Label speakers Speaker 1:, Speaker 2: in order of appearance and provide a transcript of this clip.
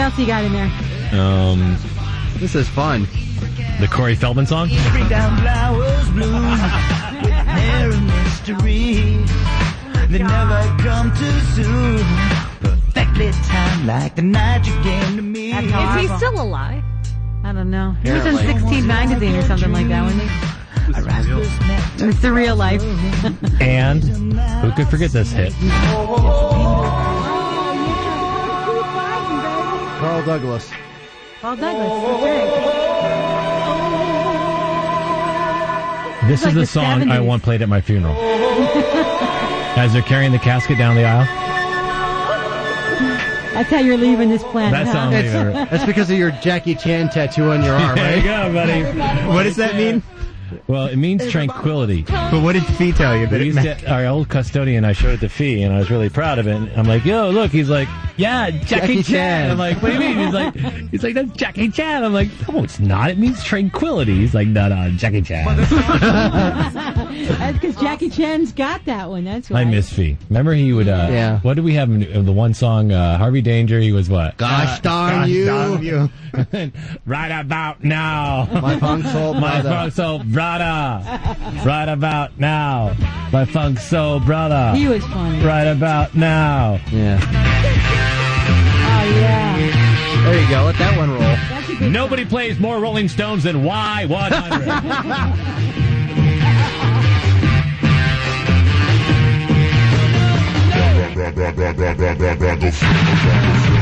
Speaker 1: else you got in there?
Speaker 2: This is fun.
Speaker 3: The Corey Feldman song?
Speaker 4: Bring down flowers bloom with air of mystery. They never come too soon. Perfectly timed like the night you came to me.
Speaker 5: Is he still alive?
Speaker 1: I don't know. He was in 16 magazine or something like that, wasn't he? It's the real life.
Speaker 3: And who could forget this hit?
Speaker 2: Carl Douglas.
Speaker 1: Paul Douglas. That's right.
Speaker 3: This is
Speaker 1: like
Speaker 3: the
Speaker 1: the
Speaker 3: song
Speaker 1: 70s.
Speaker 3: I want played at my funeral. As they're carrying the casket down the aisle.
Speaker 1: That's how you're leaving this planet.
Speaker 3: That's how I'm
Speaker 1: huh?
Speaker 3: leaving.
Speaker 2: That's because of your Jackie Chan tattoo on your arm,
Speaker 3: There you
Speaker 2: right?
Speaker 3: go, buddy.
Speaker 6: What does that mean?
Speaker 3: Well, it means tranquility.
Speaker 6: But what did Fee tell you? That
Speaker 3: We
Speaker 6: it
Speaker 3: used
Speaker 6: meant?
Speaker 3: to, our old custodian, I showed it to Fee, and I was really proud of it. And I'm like, yo, look. He's like, yeah, Jackie Chan. I'm like, what do you mean? He's like, that's Jackie Chan. I'm like, no, it's not. It means tranquility. He's like, no, Jackie Chan.
Speaker 1: That's because Jackie Chan's got that one. That's why.
Speaker 3: I miss Fee. Remember he would,
Speaker 2: Yeah.
Speaker 3: what did we have in the one song, Harvey Danger? He was what?
Speaker 2: Gosh darn you.
Speaker 3: Right about now.
Speaker 2: My funk soul
Speaker 3: My
Speaker 2: brother.
Speaker 3: funk soul brother. Right about now. My funk soul brother.
Speaker 1: He was funny.
Speaker 3: Right about now.
Speaker 2: Yeah.
Speaker 1: Oh, yeah.
Speaker 2: There you go. Let that one roll.
Speaker 1: That's a good
Speaker 3: Nobody plays more Rolling Stones than Y100.